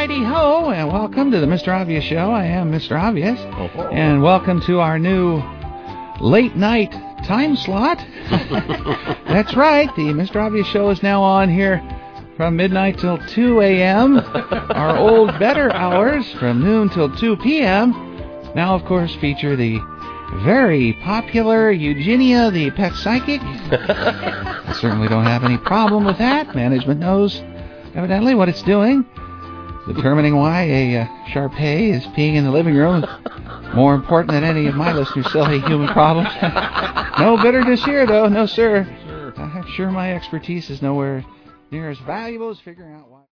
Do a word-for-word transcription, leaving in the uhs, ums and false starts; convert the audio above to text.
righty ho, and welcome to the Mister Obvious Show. I am Mister Obvious, oh. and welcome to our new late night time slot. That's right, the Mister Obvious Show is now on here from midnight till two a.m. Our old better hours from noon till two p.m. now, of course, feature the very popular Eugenia, the pet psychic. I certainly don't have any problem with that. Management knows, evidently, what it's doing. Determining why a uh, Shar-Pei is peeing in the living room is more important than any of my listeners' silly human problems. No bitterness here, though. No, sir. I'm sure my expertise is nowhere near as valuable as figuring out why.